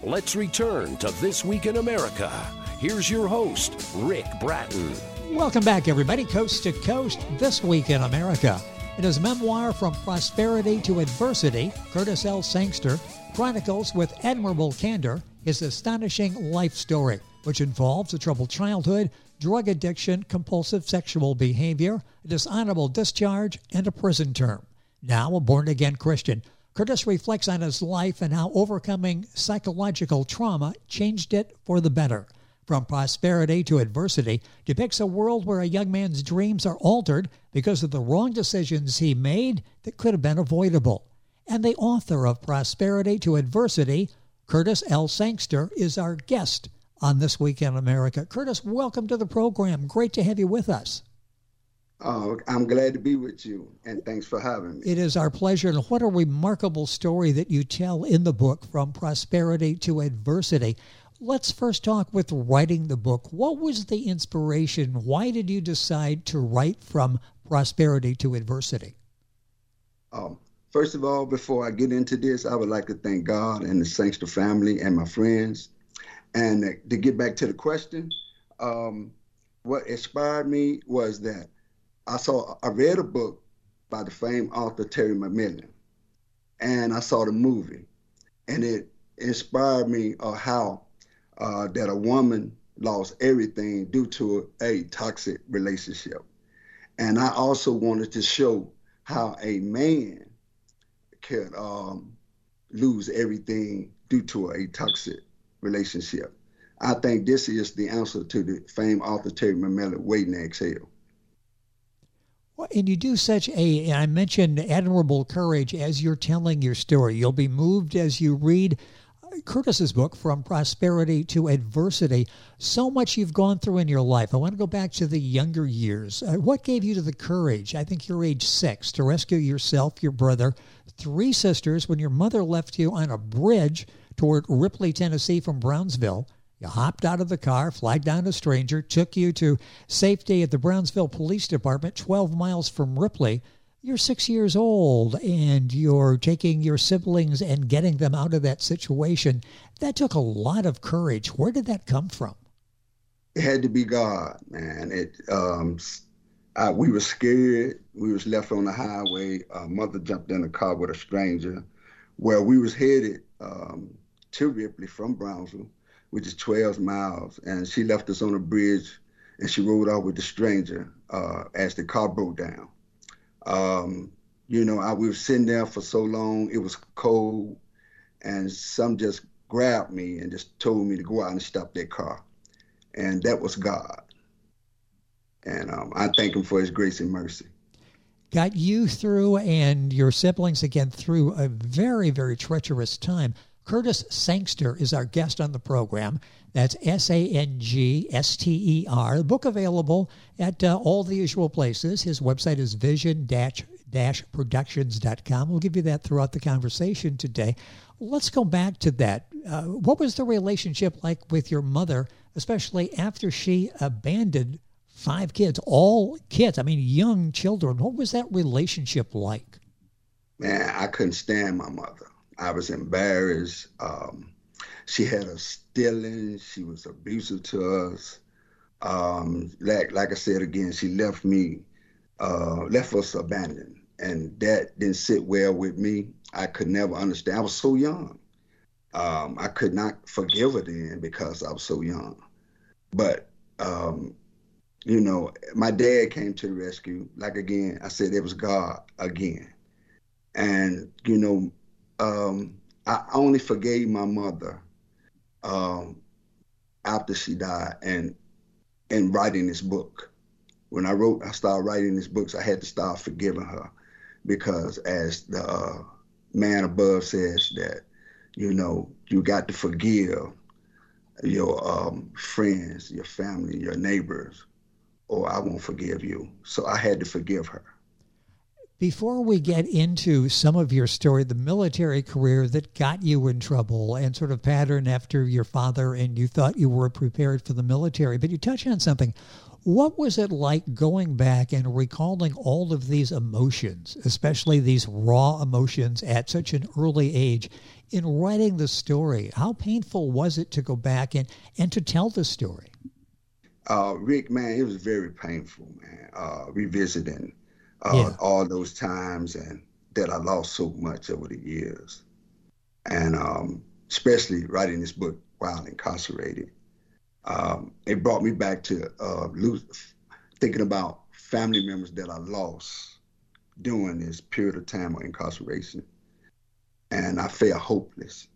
Let's return to This Week in America. Here's your host, Rick Bratton. Welcome back, everybody. Coast to Coast, This Week in America. In his memoir, From Prosperity to Adversity, Curtis L. Sangster chronicles with admirable candor his astonishing life story, which involves a troubled childhood, drug addiction, compulsive sexual behavior, a dishonorable discharge, and a prison term. Now a born-again Christian, Curtis reflects on his life and how overcoming psychological trauma changed it for the better. From Prosperity to Adversity depicts a world where a young man's dreams are altered because of the wrong decisions he made that could have been avoidable. And the author of Prosperity to Adversity, Curtis L. Sangster, is our guest on This Week in America. Curtis, welcome to the program. Great to have you with us. Oh, I'm glad to be with you, and thanks for having me. It is our pleasure, and what a remarkable story that you tell in the book, From Prosperity to Adversity. Let's first talk with writing the book. What was the inspiration? Why did you decide to write From Prosperity to Adversity? First of all, before I get into this, I would like to thank God and the Sangster family and my friends. And to get back to the question, what inspired me was that I read a book by the famed author Terry McMillan, and I saw the movie, and it inspired me how that a woman lost everything due to a toxic relationship. And I also wanted to show how a man could lose everything due to a toxic relationship. I think this is the answer to the famed author Terry McMillan, Waiting to Exhale. Well, and you do I mentioned admirable courage as you're telling your story. You'll be moved as you read Curtis's book, From Prosperity to Adversity. So much you've gone through in your life. I want to go back to the younger years. What gave you the courage, I think you're age 6, to rescue yourself, your brother, 3 sisters when your mother left you on a bridge toward Ripley, Tennessee from Brownsville? You hopped out of the car, flagged down a stranger, took you to safety at the Brownsville Police Department, 12 miles from Ripley. You're 6 years old, and you're taking your siblings and getting them out of that situation. That took a lot of courage. Where did that come from? It had to be God, man. We were scared. We was left on the highway. Mother jumped in a car with a stranger. Where we was headed to Ripley from Brownsville, which is 12 miles, and she left us on a bridge, and she rode off with the stranger as the car broke down. We were sitting there for so long, it was cold, and some just grabbed me and just told me to go out and stop that car. And that was God. And I thank him for his grace and mercy. Got you through and your siblings again through a very, very treacherous time. Curtis Sangster is our guest on the program. That's Sangster. The book available at all the usual places. His website is vision-productions.com. We'll give you that throughout the conversation today. Let's go back to that. What was the relationship like with your mother, especially after she abandoned 5 kids, all kids, young children? What was that relationship like? Man, I couldn't stand my mother. I was embarrassed. She had us stealing. She was abusive to us. Like I said again, she left us abandoned. And that didn't sit well with me. I could never understand. I was so young. I could not forgive her then because I was so young. But, my dad came to the rescue. Like, again, I said, it was God again. And, I only forgave my mother after she died and writing this book. When I started writing these books, I had to start forgiving her because as the man above says that, you got to forgive your friends, your family, your neighbors, or I won't forgive you. So I had to forgive her. Before we get into some of your story, the military career that got you in trouble and sort of pattern after your father, and you thought you were prepared for the military, but you touched on something. What was it like going back and recalling all of these emotions, especially these raw emotions at such an early age, in writing the story? How painful was it to go back and to tell the story? Rick, man, it was very painful, man, revisiting all those times and that I lost so much over the years. And especially writing this book while incarcerated. It brought me back to thinking about family members that I lost during this period of time of incarceration. And I felt hopeless.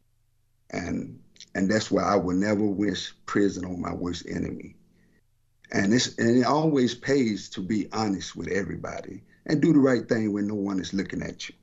And that's why I would never wish prison on my worst enemy. And it always pays to be honest with everybody and do the right thing when no one is looking at you.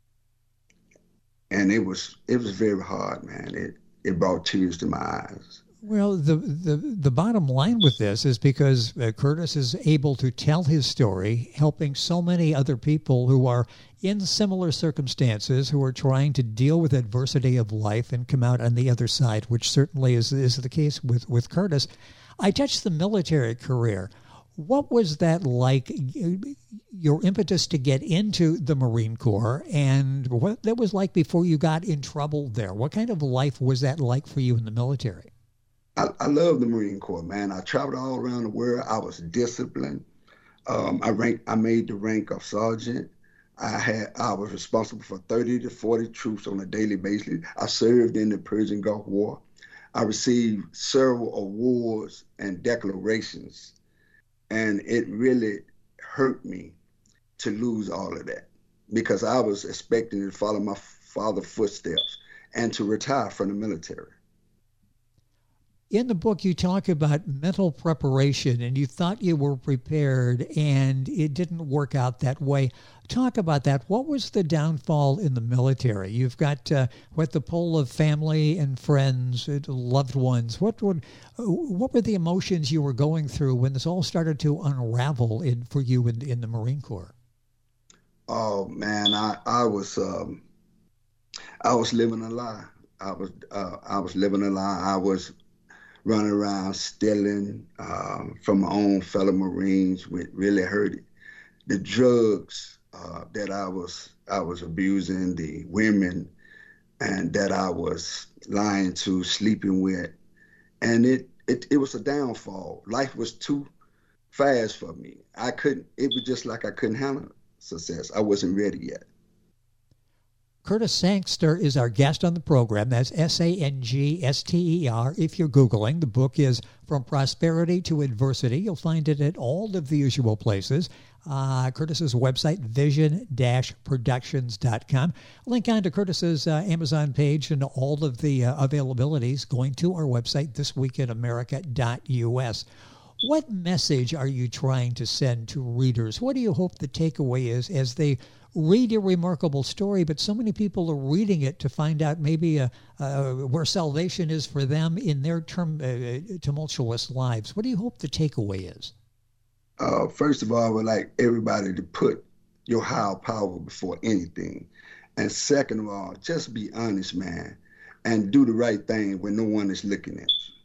And it was very hard, man. It brought tears to my eyes. Well, the bottom line with this is because Curtis is able to tell his story, helping so many other people who are in similar circumstances, who are trying to deal with adversity of life and come out on the other side, which certainly is the case with Curtis. I touched the military career. What was that like, your impetus to get into the Marine Corps, and what that was like before you got in trouble there? What kind of life was that like for you in the military? I love the Marine Corps, man. I traveled all around the world. I was disciplined. I made the rank of sergeant. I was responsible for 30 to 40 troops on a daily basis. I served in the Persian Gulf War. I received several awards and declarations, and it really hurt me to lose all of that because I was expecting to follow my father's footsteps and to retire from the military. In the book, you talk about mental preparation, and you thought you were prepared, and it didn't work out that way. Talk about that. What was the downfall in the military? You've got the pull of family and friends, loved ones. What were the emotions you were going through when this all started to unravel for you in the Marine Corps? Oh man, I was living a lie. I was living a lie. I was running around stealing from my own fellow Marines, which really hurt it. The drugs that I was abusing, the women, and that I was lying to, sleeping with, and it was a downfall. Life was too fast for me. It was just like I couldn't handle success. I wasn't ready yet. Curtis Sangster is our guest on the program. That's Sangster. If you're Googling, the book is From Prosperity to Adversity. You'll find it at all of the usual places. Curtis's website, vision-productions.com. Link on to Curtis's Amazon page and all of the availabilities going to our website, thisweekinamerica.us. What message are you trying to send to readers? What do you hope the takeaway is as they read your remarkable story, but so many people are reading it to find out maybe where salvation is for them in their tumultuous lives? What do you hope the takeaway is? First of all, I would like everybody to put your higher power before anything. And second of all, just be honest, man, and do the right thing when no one is looking at you.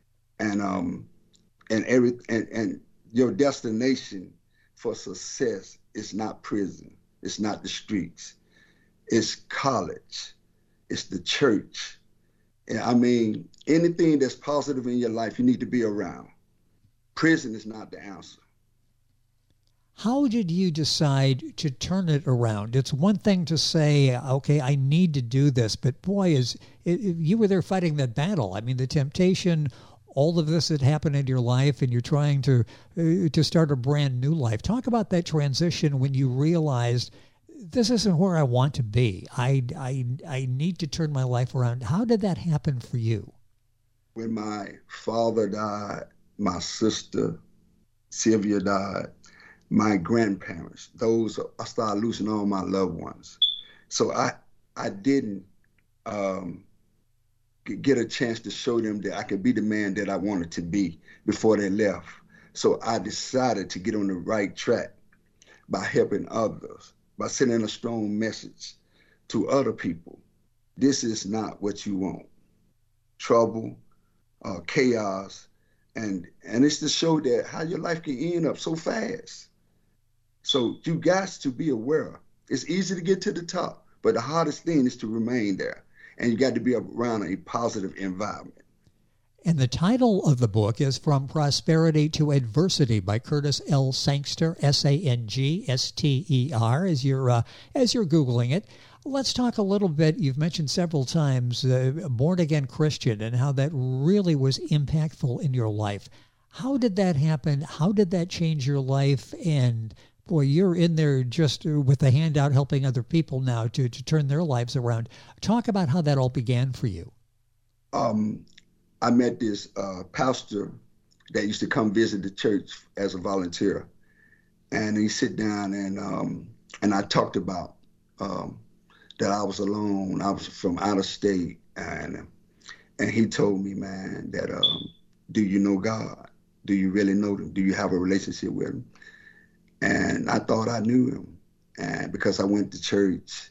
And your destination for success is not prison. It's not the streets. It's college. It's the church. I mean, anything that's positive in your life, you need to be around. Prison is not the answer. How did you decide to turn it around? It's one thing to say, okay, I need to do this, but boy, you were there fighting that battle. I mean, the temptation, all of this had happened in your life, and you're trying to start a brand new life. Talk about that transition when you realized this isn't where I want to be. I need to turn my life around. How did that happen for you? When my father died, my sister Sylvia died, my grandparents, I started losing all my loved ones. So I didn't get a chance to show them that I could be the man that I wanted to be before they left. So I decided to get on the right track. by helping others, by sending a strong message to other people. This is not what you want. Trouble, chaos, and it's to show that how your life can end up so fast. So you got to be aware. It's easy to get to the top, but the hardest thing is to remain there. And you got to be around a positive environment. And the title of the book is From Prosperity to Adversity by Curtis L. Sangster, Sangster, as you're Googling it. Let's talk a little bit. You've mentioned several times born-again Christian and how that really was impactful in your life. How did that happen? How did that change your life? And boy, you're in there just with the hand out helping other people now to turn their lives around. Talk about how that all began for you. I met this pastor that used to come visit the church as a volunteer. And he sit down and I talked about that I was alone. I was from out of state. And he told me, man, that do you know God? Do you really know him? Do you have a relationship with him? And I thought I knew him. And because I went to church,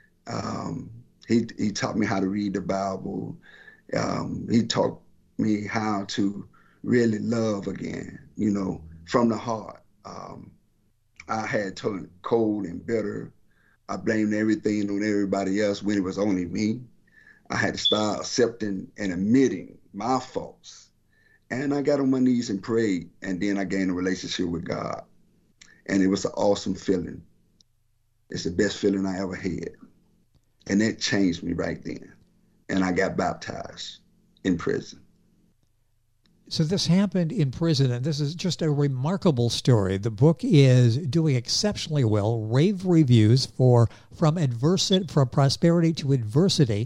he taught me how to read the Bible. He taught me how to really love again, from the heart. I had turned cold and bitter. I blamed everything on everybody else when it was only me. I had to start accepting and admitting my faults. And I got on my knees and prayed, and then I gained a relationship with God. And it was an awesome feeling. It's the best feeling I ever had. And that changed me right then. And I got baptized in prison. So this happened in prison, and this is just a remarkable story. The book is doing exceptionally well, rave reviews from prosperity to adversity.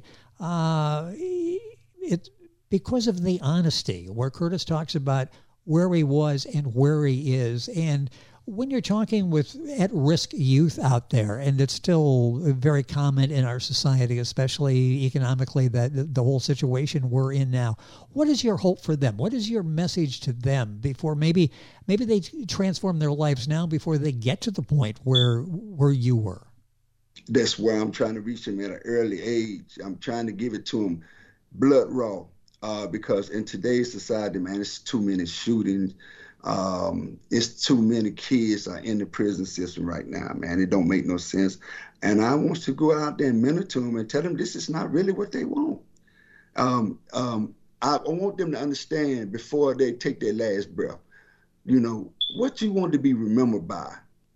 It's because of the honesty, where Curtis talks about where he was and where he is. And when you're talking with at-risk youth out there, and it's still very common in our society, especially economically, that the whole situation we're in now, what is your hope for them? What is your message to them before maybe they transform their lives now before they get to the point where you were? That's where I'm trying to reach them at an early age. I'm trying to give it to them blood raw, because in today's society, man, it's too many shootings. It's too many kids are in the prison system right now, man. It don't make no sense. And I want to go out there and mentor to them and tell them this is not really what they want. I want them to understand before they take their last breath, what you want to be remembered by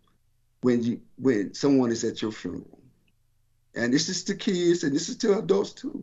when someone is at your funeral. And this is to kids and this is to adults too.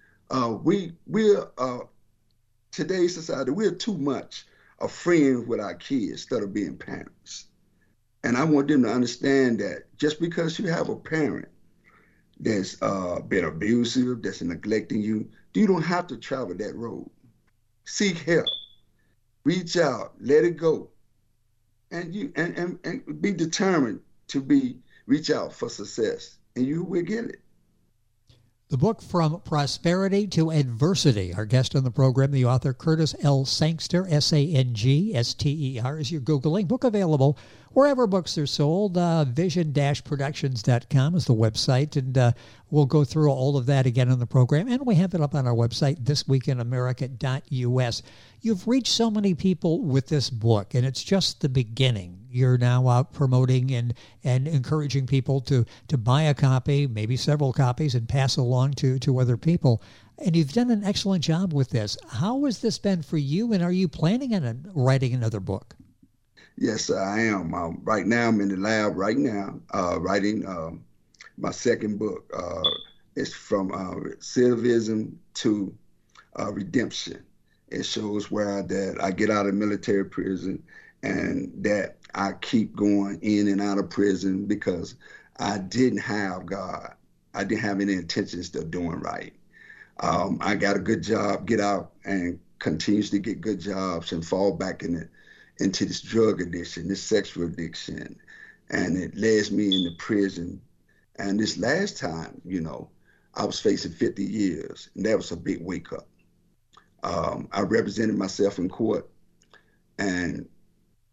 We're today's society, we're too much a friend with our kids instead of being parents. And I want them to understand that just because you have a parent that's been abusive, that's neglecting you, you don't have to travel that road. Seek help, reach out, let it go, and be determined to reach out for success, and you will get it. The book From Prosperity to Adversity. Our guest on the program, the author Curtis L. Sangster, Sangster, as you're Googling. Book available wherever books are sold. Vision-productions.com is the website, and we'll go through all of that again on the program. And we have it up on our website, thisweekinamerica.us. You've reached so many people with this book, and it's just the beginning. You're now out promoting and encouraging people to buy a copy, maybe several copies, and pass along to other people. And you've done an excellent job with this. How has this been for you, and are you planning on writing another book? Yes, I am. Right now, I'm in the lab writing my second book. It's from recidivism to redemption. It shows that I get out of military prison and that I keep going in and out of prison because I didn't have God. I didn't have any intentions of doing right. I got a good job, get out and continuously get good jobs and fall back into this drug addiction, this sexual addiction. And it leads me into prison. And this last time, I was facing 50 years, and that was a big wake up. I represented myself in court, and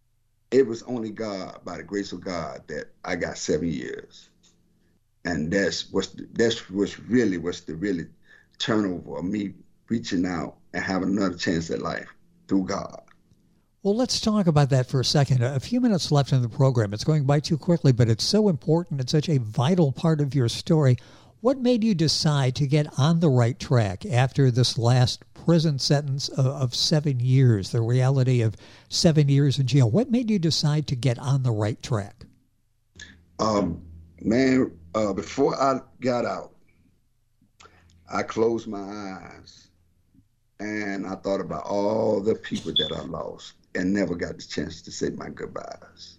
it was only God, by the grace of God, that I got 7 years. And that's what's the really turnover of me reaching out and having another chance at life through God. Well, let's talk about that for a second. A few minutes left in the program. It's going by too quickly, but it's so important. It's such a vital part of your story. What made you decide to get on the right track after this last prison sentence of 7 years, the reality of 7 years in jail? What made you decide to get on the right track? Before I got out, I closed my eyes and I thought about all the people that I lost and never got the chance to say my goodbyes.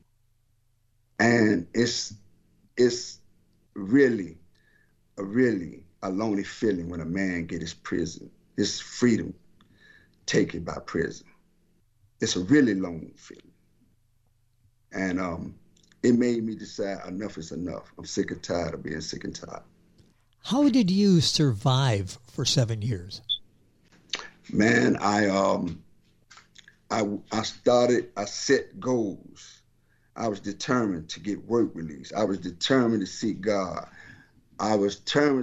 And it's really a lonely feeling when a man get his freedom taken by prison. It's a really lonely feeling. And it made me decide enough is enough. I'm sick and tired of being sick and tired. How did you survive for 7 years? Man, I set goals. I was determined to get work release. I was determined to seek God. I was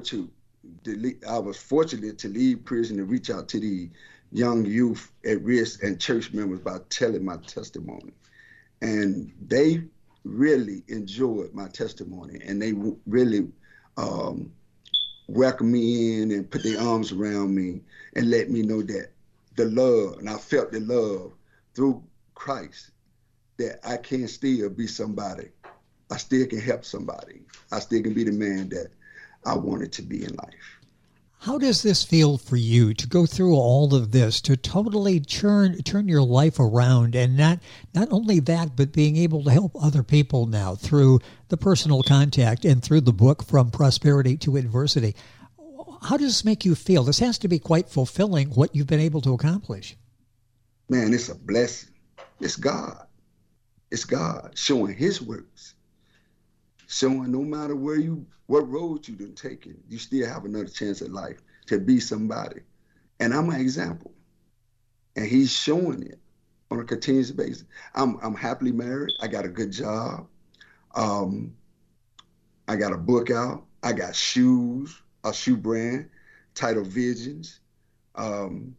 fortunate to leave prison and reach out to the young youth at risk and church members by telling my testimony. And they really enjoyed my testimony, and they really welcomed me in and put their arms around me and let me know that the love, and I felt the love through Christ, that I can still be somebody. I still can help somebody. I still can be the man that I wanted to be in life. How does this feel for you to go through all of this, to totally turn your life around, and not only that, but being able to help other people now through the personal contact and through the book From Prosperity to Adversity? How does this make you feel? This has to be quite fulfilling, what you've been able to accomplish. Man, it's a blessing. It's God. It's God showing his works. Showing no matter what road you done taken, you still have another chance at life to be somebody. And I'm an example. And he's showing it on a continuous basis. I'm happily married. I got a good job. I got a book out. I got shoes, a shoe brand, Title Visions. And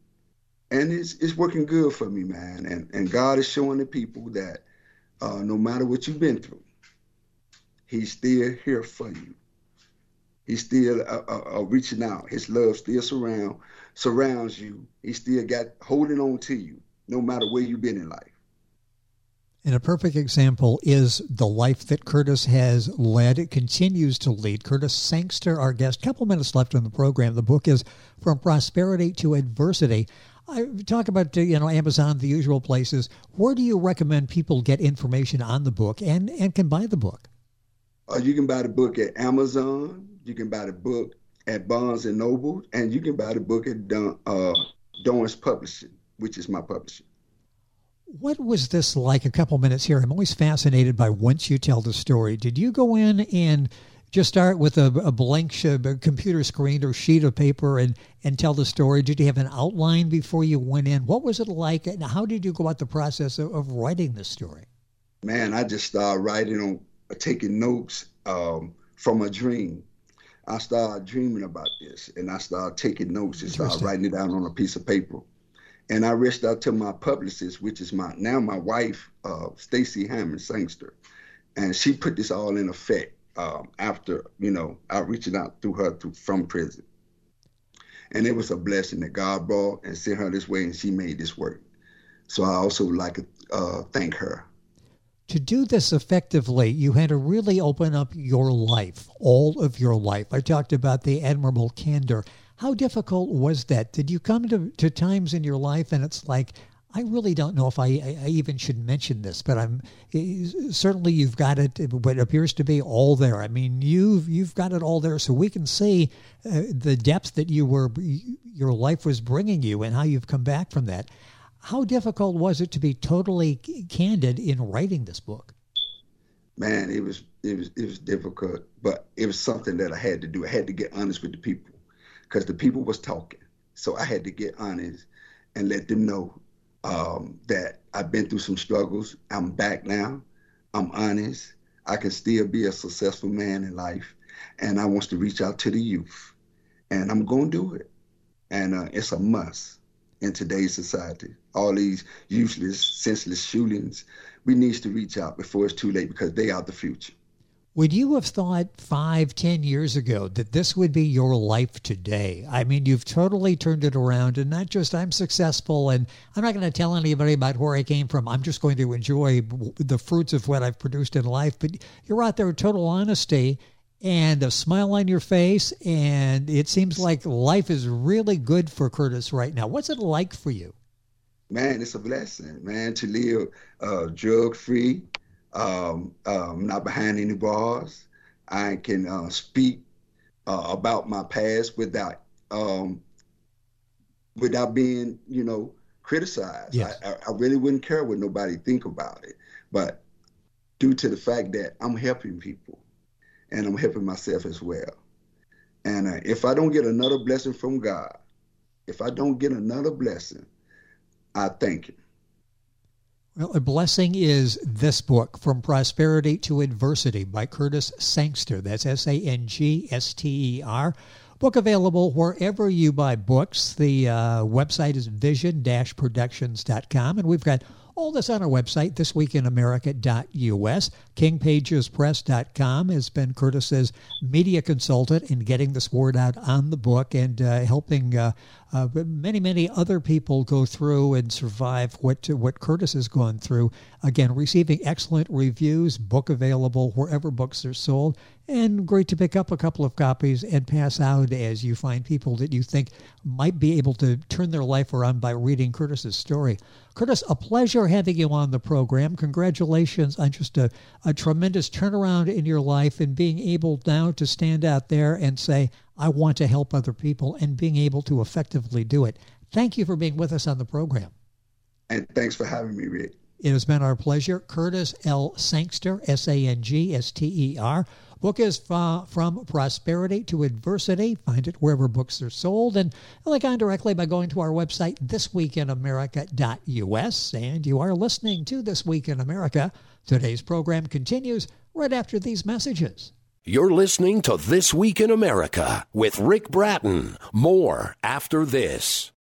it's working good for me, man. And God is showing the people that no matter what you've been through, he's still here for you. He's still reaching out. His love still surrounds you. He still got holding on to you, no matter where you've been in life. And a perfect example is the life that Curtis has led. It continues to lead. Curtis Sangster, our guest. Couple minutes left on the program. The book is From Prosperity to Adversity. I talk about Amazon, the usual places. Where do you recommend people get information on the book and can buy the book? You can buy the book at Amazon. You can buy the book at Barnes & Noble. And you can buy the book at Dorrance Publishing, which is my publisher. What was this like? A couple minutes here. I'm always fascinated by once you tell the story. Did you go in and just start with a blank computer screen or sheet of paper and tell the story? Did you have an outline before you went in? What was it like? And how did you go about the process of writing this story? Man, I just started writing taking notes from a dream. I started dreaming about this, and I started taking notes and started writing it down on a piece of paper. And I reached out to my publicist, which is my wife, Stacy Hammond Sangster, and she put this all in effect after I reached out through her from prison. And it was a blessing that God brought and sent her this way, and she made this work. So I also would like to thank her. To do this effectively, you had to really open up your life, all of your life. I talked about the admirable candor. How difficult was that? Did you come to times in your life and it's like, I really don't know if I even should mention this, but certainly you've got it, what appears to be all there. I mean, you've got it all there, so we can see the depth that your life was bringing you and how you've come back from that. How difficult was it to be totally candid in writing this book? Man, it was difficult, but it was something that I had to do. I had to get honest with the people because the people was talking. So I had to get honest and let them know that I've been through some struggles. I'm back now. I'm honest. I can still be a successful man in life. And I want to reach out to the youth. And I'm going to do it. And it's a must in today's society. All these useless, senseless shootings, we need to reach out before it's too late because they are the future. Would you have thought 5-10 years ago that this would be your life today? I mean, you've totally turned it around, and not just I'm successful and I'm not going to tell anybody about where I came from. I'm just going to enjoy the fruits of what I've produced in life. But you're out there with total honesty and a smile on your face, and it seems like life is really good for Curtis right now. What's it like for you? Man, it's a blessing, man, to live drug-free. Not behind any bars. I can speak about my past without being, criticized. Yes. I really wouldn't care what nobody think about it. But due to the fact that I'm helping people and I'm helping myself as well. And if I don't get another blessing from God, I thank Him. Well, a blessing is this book, From Prosperity to Adversity by Curtis Sangster. That's Sangster. Book available wherever you buy books. The website is vision-productions.com, and we've got all this on our website, thisweekinamerica.us. KingPagesPress.com has been Curtis's media consultant in getting this word out on the book and helping many, many other people go through and survive what Curtis has gone through. Again, receiving excellent reviews, book available wherever books are sold, and great to pick up a couple of copies and pass out as you find people that you think might be able to turn their life around by reading Curtis's story. Curtis, a pleasure having you on the program. Congratulations on just a tremendous turnaround in your life and being able now to stand out there and say, I want to help other people, and being able to effectively do it. Thank you for being with us on the program. And thanks for having me, Rick. It has been our pleasure. Curtis L. Sangster, Sangster. Book is From Prosperity to Adversity. Find it wherever books are sold. And click on directly by going to our website, thisweekinamerica.us. And you are listening to This Week in America. Today's program continues right after these messages. You're listening to This Week in America with Rick Bratton. More after this.